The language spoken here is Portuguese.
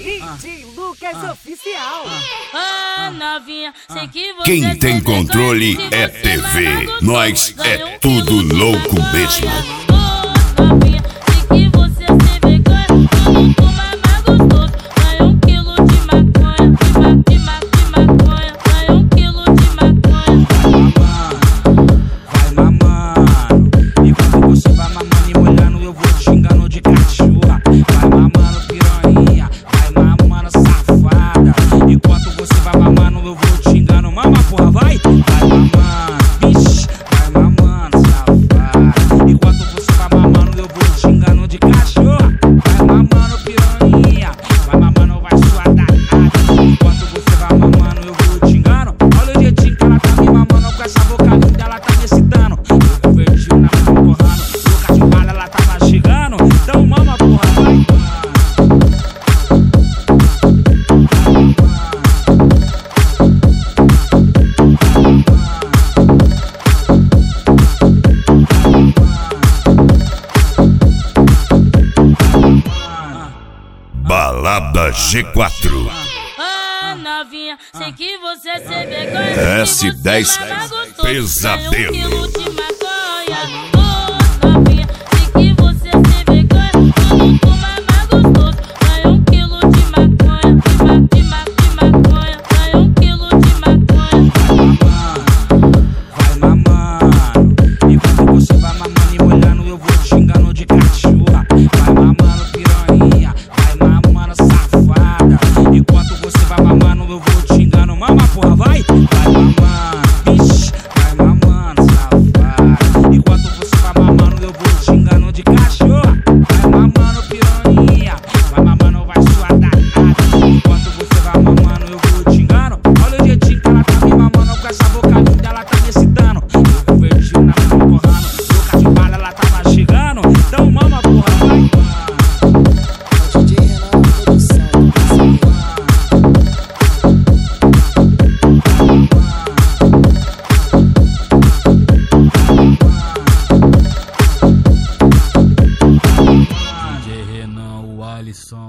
DJ Lucas Oficial. Novinha, sei que você Quem tem controle é TV. Nós é tudo louco mesmo. Novinha, sei que você se vergonha. Vamos tomar mais gostoso. Ganha 1 quilo de maconha. De maconha. Ganha 1 quilo de maconha. Vai mamando. E quando você vai mamando e molhando, eu vou te xingando de cachorra. Vai mamando, piranha. Vai mamando, safada. Enquanto você vai mamando, eu vou te xingando. Mama, porra, vai. Vai mamando, vixe. Vai mamando, safada. Enquanto você vai mamando, eu vou te xingando de cachorra. Vai mamando, piranha. Vai mamando, vai suar danada. Enquanto você vai mamando, eu vou te xingando. Olha o jeitinho que ela tá me mamando. Com essa boca linda, ela tá me excitando. Eu converti na mão torrando. Boca de bala, ela tá mastigando. Então mama, porra, vai. Balada G4. Novinha, sei que você se vergonha. S10 Pesadelo. Ganha 1 quilo de maconha.